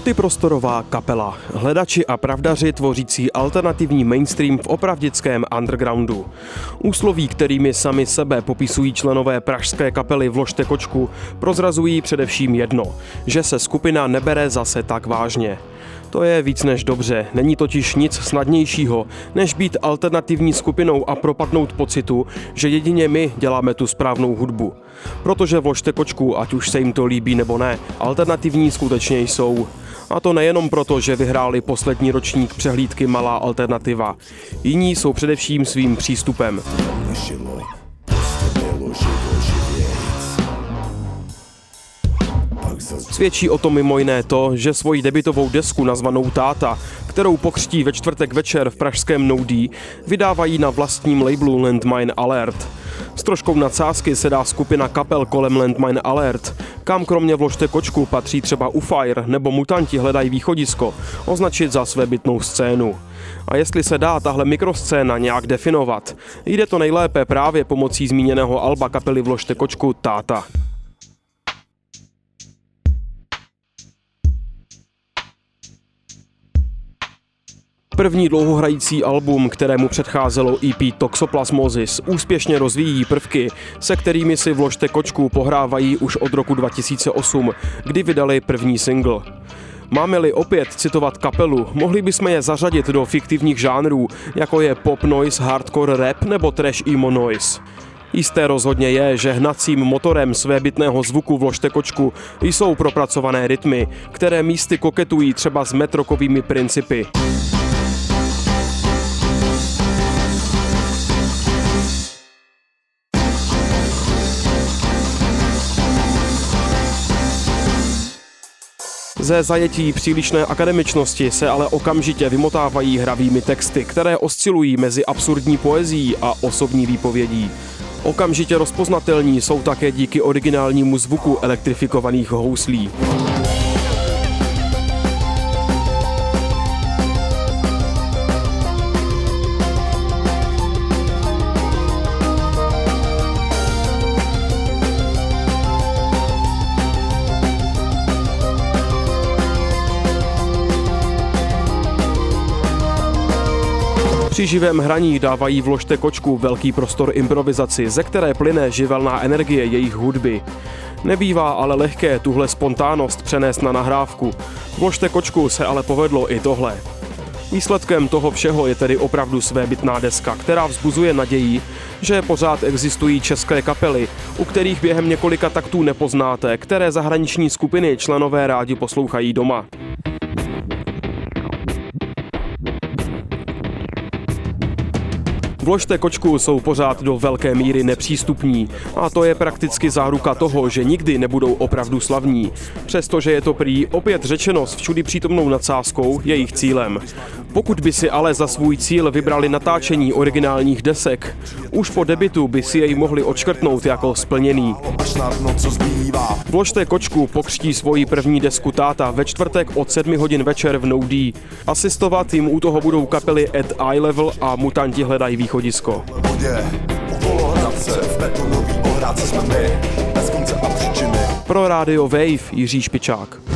Multiprostorová kapela. Hledači a pravdaři tvořící alternativní mainstream v opravdickém undergroundu. Úsloví, kterými sami sebe popisují členové pražské kapely Vložte kočku, prozrazují především jedno, že se skupina nebere zase tak vážně. To je víc než dobře, není totiž nic snadnějšího, než být alternativní skupinou a propadnout pocitu, že jedině my děláme tu správnou hudbu. Protože Vložte kočku, ať už se jim to líbí nebo ne, alternativní skutečně jsou. A to nejenom proto, že vyhráli poslední ročník přehlídky Malá alternativa. Jiní jsou především svým přístupem. Svědčí o tom mimo jiné to, že svoji debutovou desku nazvanou Táta, kterou pokřtí ve čtvrtek večer v pražském No D, vydávají na vlastním labelu Landmine Alert. S troškou nadsázky se dá skupina kapel kolem Landmine Alert, kam kromě Vložte kočku patří třeba UFIRE nebo Mutanti hledají východisko, označit za svébytnou scénu. A jestli se dá tahle mikroscéna nějak definovat, jde to nejlépe právě pomocí zmíněného alba kapely Vložte kočku Táta. První dlouhohrající album, kterému předcházelo EP Toxoplasmosis, úspěšně rozvíjí prvky, se kterými si Vložte kočku pohrávají už od roku 2008, kdy vydali první single. Máme-li opět citovat kapelu, mohli bychom je zařadit do fiktivních žánrů, jako je pop noise, hardcore rap nebo trash emo noise. Jisté rozhodně je, že hnacím motorem svébytného zvuku Vložte kočku jsou propracované rytmy, které místy koketují třeba s metrokovými principy. Ze zajetí přílišné akademičnosti se ale okamžitě vymotávají hravými texty, které oscilují mezi absurdní poezií a osobní výpovědí. Okamžitě rozpoznatelní jsou také díky originálnímu zvuku elektrifikovaných houslí. Při živém hraní dávají Vložte kočku velký prostor improvizaci, ze které plyne živelná energie jejich hudby. Nebývá ale lehké tuhle spontánnost přenést na nahrávku. Vložte kočku se ale povedlo i tohle. Výsledkem toho všeho je tedy opravdu svébytná deska, která vzbuzuje naději, že pořád existují české kapely, u kterých během několika taktů nepoznáte, které zahraniční skupiny členové rádi poslouchají doma. Vložte kočku jsou pořád do velké míry nepřístupní a to je prakticky záruka toho, že nikdy nebudou opravdu slavní. Přestože je to prý opět řečeno s všudy přítomnou nadsázkou jejich cílem. Pokud by si ale za svůj cíl vybrali natáčení originálních desek, už po debutu by si jej mohli odškrtnout jako splněný. Vložte kočku pokřtí svoji první desku Táta ve čtvrtek od 7 hodin večer v No D. Asistovat jim u toho budou kapely At Eye Level a Mutanti hledají východisko. Pro rádio Wave Jiří Špičák.